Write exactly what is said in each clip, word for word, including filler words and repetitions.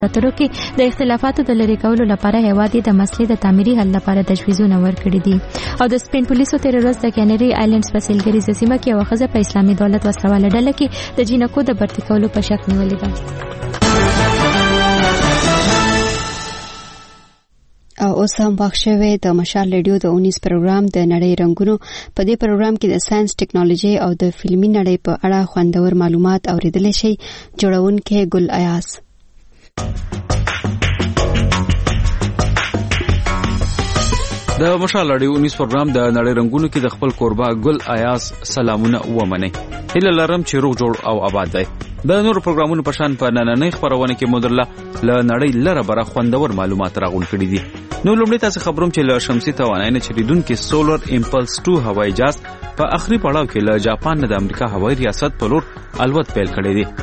اترو کې د اختلافاتو د لری کولو لپاره هیواد د مسلې د تعمیري حل لپاره تجویزونه ورکړي دي او د سپین پولیسو تیر ورځ د کینری آیلینډز په سیلګریزه سیمه کې یو خزه په اسلامي دولت وسلواله ډله کې د جینکو د برتی کولو په شک نیولې ده. او اوس هم بخښوي د مشال ریډیو د اونیس پروګرام د نړۍ رنگونو. په دې پروګرام کې د ساينس ټیکنالوژي او د فلمي نړۍ په اړه خوندور معلومات اوریدل شي. جوړونکې ګل ایاس. د مشال رادیو نیوز پروګرام د نړۍ رنگونو کې د خپل کوربه ګل ایاس سلامونه ومني. هله لرم چې روغ جوړ او آباد دی. د نور پروګرامونو په شان په نننۍ خبرونه کې مدرله ل نړۍ لره بره خوندور معلومات راغون کړي دي. نو لومړی تاسو خبروم چې له شمسي توانایي نه چریدونکو سولر امپلس ټو هوایي جهاز په اخري پړاو کې له جاپان نه د امریکا هوایي ریاست په لور الوت پیل کړی دی.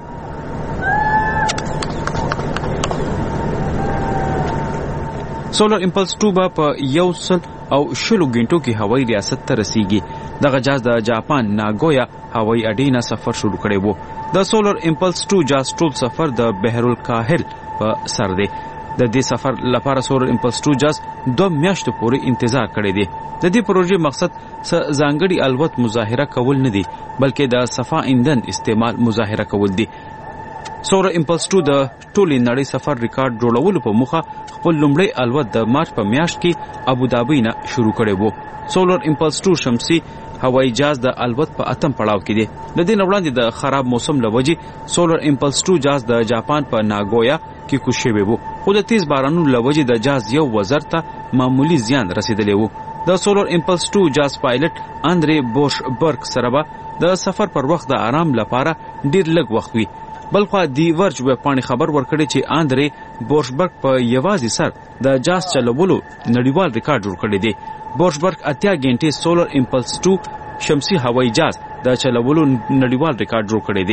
سولر امپلس ټو به په یو سل او شلو غنټو کې هوایي ریاست ته رسیږي. دغه جهاز د جاپان ناګویا هوایي اډې نه سفر شروع کړی وو. د سولر امپلس ټو جهاز ټول سفر د بحر الکاهل په سر دی. د دې سفر لپاره سولر امپلس ټو جهاز دوه میاشتو پورې انتظار کړی دی. د دې پروژې مقصد څه ځانګړي الوت مظاهره کول نه دی بلکې د صفا ایندھن استعمال مظاهره کول دی. سولر امپلس ټو د ټولې نړۍ سفر ریکارډ جوړولو په موخه خپل لومړی الوت د مارچ په میاشت کې ابوظبي نه شروع کړی وو. سولر امپلس ټو شمسي هوایي جهاز د الوت په اتم پړاو کې دی. د دې وړاندې د خراب موسم لوجې سولر امپلس ټو جهاز د جاپان په ناګویا کې کوز شوی وو. خو د تیز بارانونو لوجې د جهاز یو وزر ته معمولی زیان رسیدلی وو. د سولر امپلس ټو جهاز پایلټ اندرې بوشبرګ سره به د سفر پر وخت د آرام لپاره ډیر لږ وخت وي. بلخوا دی ورج ویب پاڼې خبر ورکړي چې اندرې بوشبرګ په یوازې سر د جهاز چلولو نړیوال ریکارډ جوړ کړی دی. بوشبرګ اتیا غنټې سولر امپلس ټو شمسي هوایي جهاز د چلولو نړیوال ریکارډ جوړ کړی دی.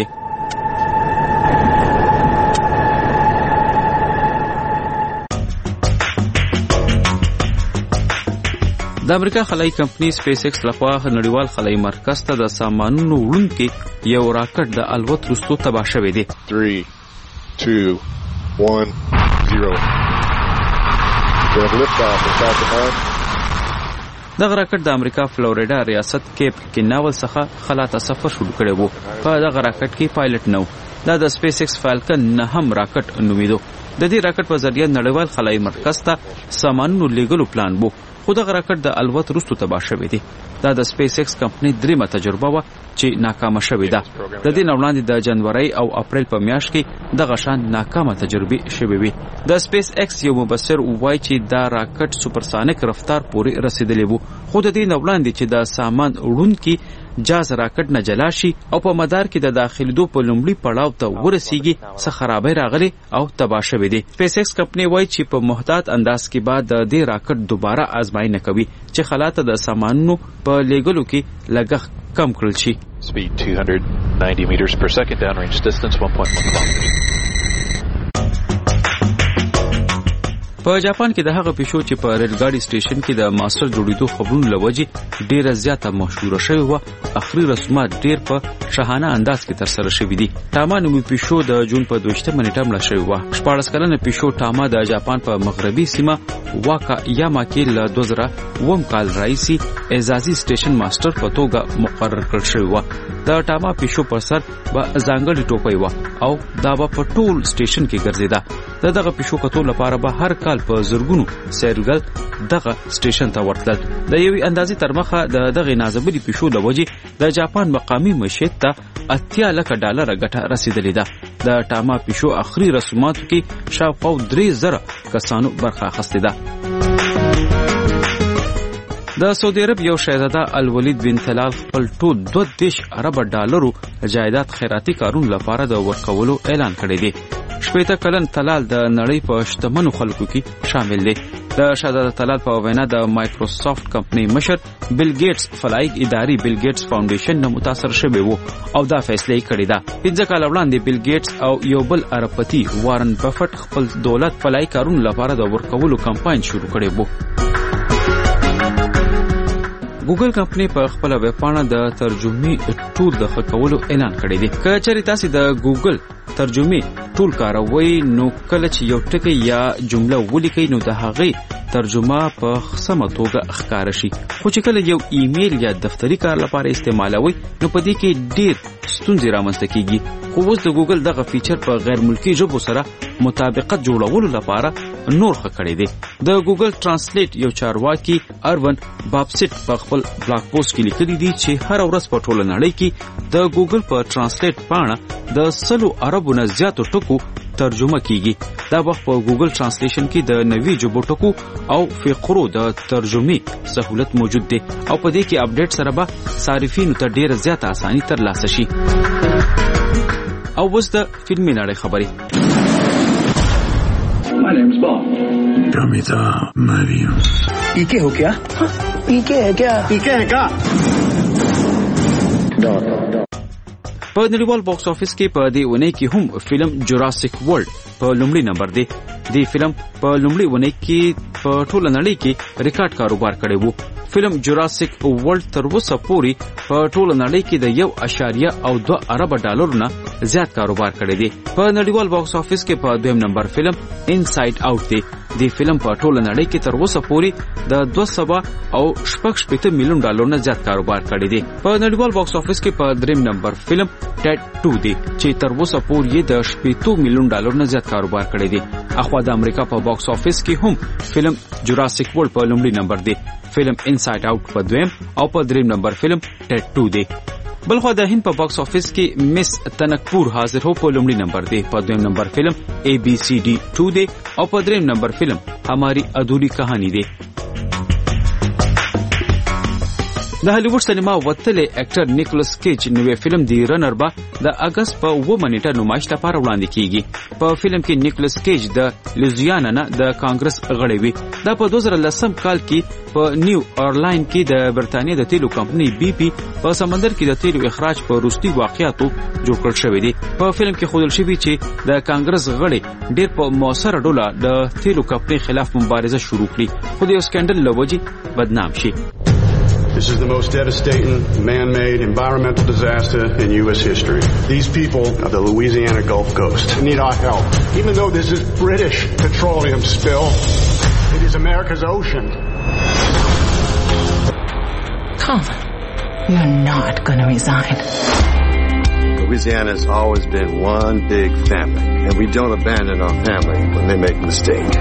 د امریکا خلایي کمپنی سپیس ایکس لخوا نړیوال خلایي مرکز ته د سامانونو وړونکي یو راکټ د الوت وروسته تباه شوی دی. three two one zero We have liftoff of Falcon nine. دغه راکټ د امریکا فلوریډا ریاست کیپ کیناول څخه خلا ته سفر شروع کړی وو. په دغه راکټ کې پایلټ نو. دا د سپیس ایکس فالکن نه هم راکټ نومیدو. د دې راکټ په ذریعہ نړیوال خلایي مرکز ته سامانونو لیږلو پلان وو. خو دغه راکټ د الوت وروسته تباه شوی دی. دا د سپیس ایکس کمپنی دریمه تجربه وه چې ناکامه شوې ده. د دې نه وړاندې د جنوري او اپریل په میاشت کې دغه شان ناکامه تجربې شوې وي. د سپیس ایکس یو مبصر وایي چې دا راکټ سوپرسانیک رفتار پورې رسیدلی وو. خو د دې نه وړاندې چې د سامان وړونکي جهاز راکټ نه جلا شي او په مدار کې د داخليدو په لومړي پړاو ته ورسیږي څه خرابې راغلي او تباه شوې دي. سپیس ایکس کمپنی وایي چې په محتاط انداز کې بعد د دې راکټ دوباره آزمایي کوي چې خلاته د سامانونو په لیږلو کې لګښت کم کړل شي. Speed two hundred ninety meters per second, downrange distance one point one kilometers. په جاپان کې د هغه پیشو چې په ریل ګاډي سټیشن کې د ماستر جوړیدو خبرونه لوجې ډیره زیاته مشهوره شوې وه. اخري رسومات ډیر په شاهانه انداز کې ترسره شوي دي. ټاما نومي پیشو د جون په دویشتمه نیټه مړه شوې وه. شپاړس کلنه پیشو ټاما د جاپان په مغربي سیمه واکا یاما کې له دوه زره اووم کال راهیسې اعزازي سټیشن ماستر په توګه مقرر کړل شوی وه. د ټاما پیشو پر سر به ځانګړې ټوپۍ وه او دا به په ټول سټیشن کې ګرځېده. د دغه پیشو کتو لپاره به هر کال په زرګونو سیلګر دغه سټیشن ته ورتلل. د یوې اندازې تر مخه د دغه نازبلي پیشو د وجې د جاپان مقامي معیشت ته اتیا لکه ډالره ګټه رسیدلې ده. د ټاما پیشو اخري رسوماتو کې شاوخوا درې زره کسانو برخه اخیستې ده. د سعودي عرب یو شهزاده الولید بن طلال خپل ټول دوه دېرش اربه ډالرو جایداد خیراتي کارونو لپاره د ورکولو اعلان کړی دی. شپېته کلن طلال د نړۍ په شتمنو خلکو کې شامل دی. د شهزاده طلال په وینا د مایکروسافټ کمپنی مشر بیل ګیټس فلایق اداري بیل ګیټس فاونډیشن نه متاثر شوی وو او دا فیصله یې کړې ده. پنځه کاله وړاندې بیل ګیټس او یو بل اربپتی وارن بفټ خپل دولت فلایق کارونو لپاره د ورکولو کمپاین شروع کړی وو. ګوګل کمپنی په خپل ویب پاڼه د ترجمې ټول د ښه کولو اعلان کړی دی. که چېرې تاسو د ګوګل ترجمه ټول کاروي نو کله چې یو ټکی یا جمله ولیکي نو د هغې ترجمه په سمه توګه ښکار شي. خو چې کله یو ایمیل یا دفتري کار لپاره استعمالوي نو په دې کې ډېر ستونزې رامنځته کیږي. خو اوس د ګوګل دغه فیچر په غیر ملکی ژبو سره مطابقت جوړولو لپاره نور ښه کړی دی. د ګوګل ترانسلیټ یو چارواکي اروین بابسټ په خپل بلاګ پوسټ کې لیکلي دي چې هر ورځ په ټوله نړۍ کې د ګوګل په ترانسلیټ پاڼه د سلو عربو نه زیاتو ټکو ترجمه کیږي. دا وخت په ګوګل ترانسلیشن کې د نوي ژبو ټکو او فقرو د ترجمې سہولت موجود دی او په دې کې اپډیټ سره به صارفینو ته ډیره زیاته اساني ترلاسه شي. او اوس د فلمي نړۍ خبرې. My name's Bob. Pramita Mariam. ¿Y qué हो क्या? ¿Y qué है क्या? ¿Y qué है क्या? په نړیوال باکس افیس کې په دې ونې کې هم فلم جوراسیک ورلد په لومړي نمبر دی. دی فلم په لومړي ونې کې په ټوله نړۍ کې ریکارډ کاروبار کړی وو. فلم جوراسیک ورلد تر اوسه پورې په ټوله نړۍ کې د یو اشاریه او دوه ارب ډالرو نه زیات کاروبار کړی دی. په نړیوال باکس افیس کې په دویم نمبر فلم انساید آوټ دی. دی فلم په ټوله نړۍ کې تر اوسه پورې د دوه سوه او شپږ شپېته میلیون ډالرو نه زیات کاروبار کړی دی. په نړیوال باکس افیس کې په دریم نمبر فلم ټیډ ټو دی چې تر اوسه پورې د شپېته میلیون ډالرو نه زیات کاروبار کړی دی. اخوا د امریکا په باکس افیس کې هم فلم جوراسیک ورلد په لومړي نمبر دی. فلم انساید آوټ په دویم او په دریم نمبر فلم ټیډ ټو دی. بلخوا د هند په باکس افیس کې مس تنکپور حاضر هو په لومړي نمبر دی. په دویم نمبر فلم اے بی سی ډي ټو دی او په دریم نمبر فلم ہماری ادھوری کہانی دی. د هالیوډ سینما وتلې اکټر نیکولس کیج نوې فلم دی رنر با د اگست په اووه نیټه نمایش لپاره وړاندې کیږي. په فلم کې نیکولس کیج د لوزیانا نه د کانګرس غړی وي. دا په دوه زره لسم کال کې په نیو اورلاین کې د برتانیې د تیلو کمپنۍ بی پی په سمندر کې د تیلو اخراج په وروستي واقعیاتو جوړ کړل شوی دی. په فلم کې ښودل شوی چې د کانګرس غړي ډېر په موثره ډول د تیلو کمپنۍ خلاف مبارزه شروع کړي خو د یو سکندل له وجې بدنام شي. This is the most devastating man-made environmental disaster in U S history. These people of the Louisiana Gulf Coast need our help. Even though this is British petroleum spill, it is America's ocean. Colin, you're not going to resign. Louisiana's always been one big family, and we don't abandon our family when they make a mistake.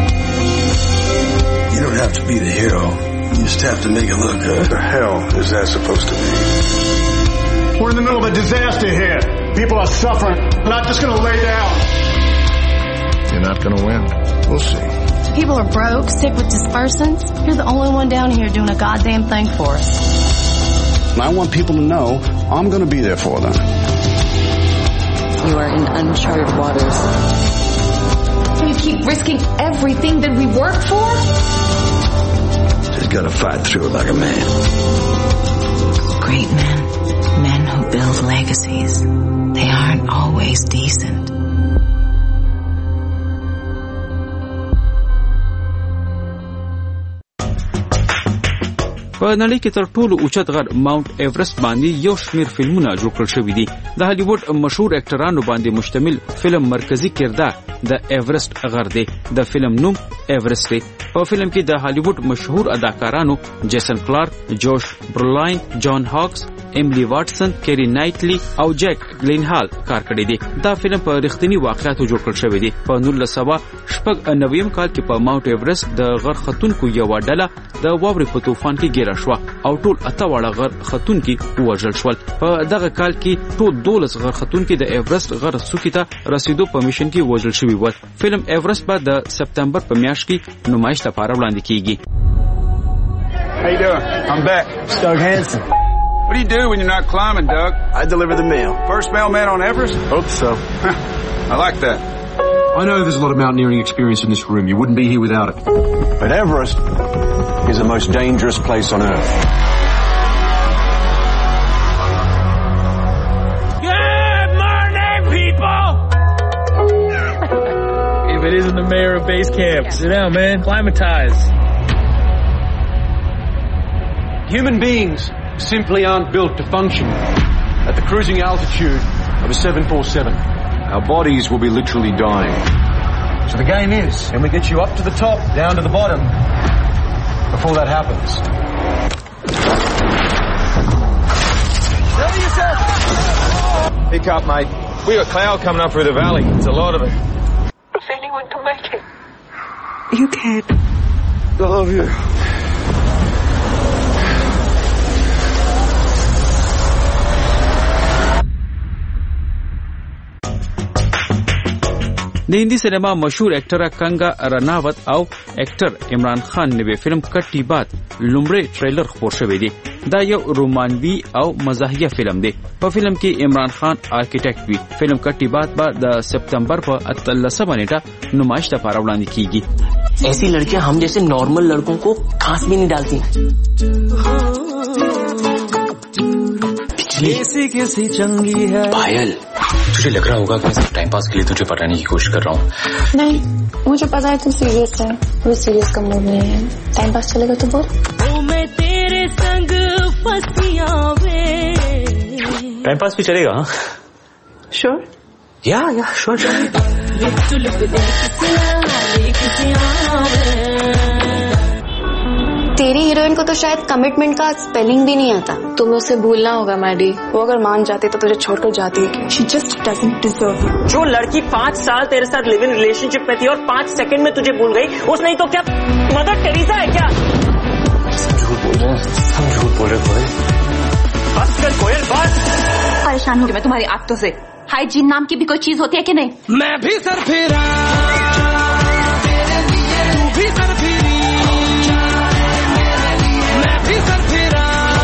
You don't have to be the hero. You just have to make it look good. What the hell is that supposed to be? We're in the middle of a disaster here. People are suffering. We're not just going to lay down. You're not going to win. We'll see. People are broke, sick with dispersants. You're the only one down here doing a goddamn thing for us. And I want people to know I'm going to be there for them. You are in uncharted waters. You keep risking everything that we work for? Just gotta fight through it like a man. Great men, men who build legacies, they aren't always decent. په نړۍ کې تر ټولو اوچت غر ماونټ ایورست باندې یو شمیر فلمونه جوړ کړل شوي دي. د هالیوډ مشهور اکټرانو باندې مشتمل فلم مرکزی کردار د ایورست غر دی. د فلم نوم ایورست دی. په فلم کې د هالیوډ مشهور اداکارانو جیسن کلارک، جوش برولین، جان هاکس، ایملی واټسن، کیری نایټلی او جیک گلینهال کار کړی دی. دا فلم په رښتینی واقعیتو جوړ کړل شوی دی. په نولس سوه شپږ نویم کال کې په ماونټ ایورست د غر ختونکو یو ډله د واورې په طوفان کې ګیره شوه او ټول اته واړه غر ختونکي ووژل شول. په دغه کال کې ټول دولس غر ختونکي د ایورست غر څوکې ته رسیدو په میشن کې وژل شوي ول. فلم ایورست به د سپتمبر په میاشت کې نمایش لپاره وړاندې کیږي. How you doing? I'm back. It's Doug Hansen. What do you do when you're not climbing, Doug? I deliver the mail. First mailman on Everest? Hope so. I like that. I know there's a lot of mountaineering experience in this room. You wouldn't be here without it. But Everest is the most dangerous place on Earth. Good morning, people! If it isn't the mayor of base camp, sit down, man. Climatize. Human beings simply aren't built to function at the cruising altitude of a seven forty-seven. our bodies will be literally dying. So the game is, can we get you up to the top, down to the bottom, before that happens? Steady yourself! Pick up, mate. We got cloud coming up through the valley. It's a lot of it. Is anyone to make it? You can. I love you. د هندي سینما مشهور اکټر کنگا رناوت او اکټر عمران خان نوې فلم کټی بات لومړی ټریلر خپور شوی دی. دا یو رومانوي او مزاحیه فلم دی. په فلم کې عمران خان آرکیټیکټ وي. فلم کټی بات به د سپتمبر په اتلسمه نیټه نمایش لپاره وړاندې کیږي. ऐसी लड़कियां हम जैसे नॉर्मल लड़कों को खास भी नहीं डालती. किसी किसी चंगी है. पायल, तुझे लग रहा होगा कि मैं सिर्फ टाइम पास के लिए तुझे पटाने की कोशिश कर रहा हूँ. नहीं, मुझे पता है तू सीरियस है. वो सीरियस का मूड नहीं है. टाइम पास चलेगा तो बोल. ओ मैं तेरे संग फंसिया वे. टाइम पास भी चलेगा. श्योर? या या श्योर. तेरी हीरोइन को तो शायद कमिटमेंट का स्पेलिंग भी नहीं आता. तुम्हें उसे भूलना होगा मैडी. वो अगर मान जाती तो तुझे छोड़कर जाती है. She just doesn't deserve you. जो लड़की पाँच साल तेरे साथ लिव इन रिलेशनशिप में थी और पाँच सेकंड में तुझे भूल गई, उस नहीं तो क्या मदर टेरेसा है क्या? सब झूठ बोल रहे हैं. सब झूठ बोल रहे कोयल. बस कर कोयल बस. परेशान हो गई मैं तुम्हारी आदतों से. हाइजीन नाम की भी कोई चीज होती है कि नहीं? मैं भी सर फिरा तेरे लिए, तू भी सर फिरी, मैं भी सर फिरा.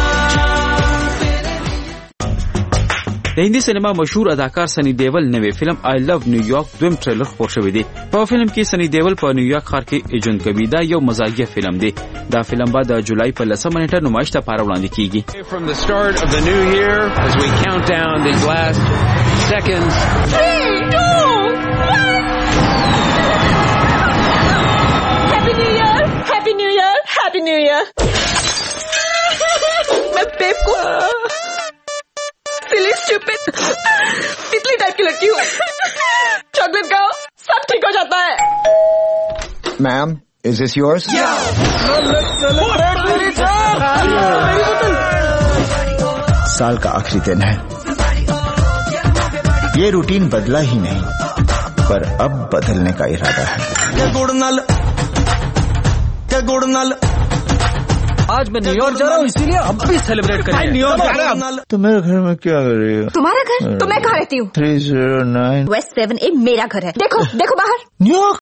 د هندي سینما مشهور اداکار سنی دیول نوې فلم آی لو نیویارک دویم ټریلر خپور شوی دی. په فلم کې سنی دیول په نیویارک ښار کې ایجنټ کوي. دا یو مزاحیه فلم دی. دا فلم به د جولای په لسمه نیټه نمایش لپاره وړاندې کیږي. From the start of the new year, as we count down these last seconds. Three, two, one. Happy New Year! Happy New Year! Happy New Year! मैं बेवकूफ, सिली स्टूपिड, पिछली टाइप की लड़की हूँ. चॉकलेट खाओ, सब ठीक हो जाता है. Ma'am, is this yours? साल का आखिरी दिन है. ये रूटीन बदला ही नहीं, पर अब बदलने का इरादा है. क्या गुड़ नल, क्या गुड़ नल. आज मैं न्यूयॉर्क जा रहा हूँ, इसीलिए अब भी सेलिब्रेट करेंगे. न्यूयॉर्क जा रहा हूँ. तो मेरे घर में क्या कर रही हो? तुम्हारा घर? तो मैं कहाँ रहती हूँ? Three zero nine west seven A मेरा घर है. देखो देखो बाहर. न्यूयॉर्क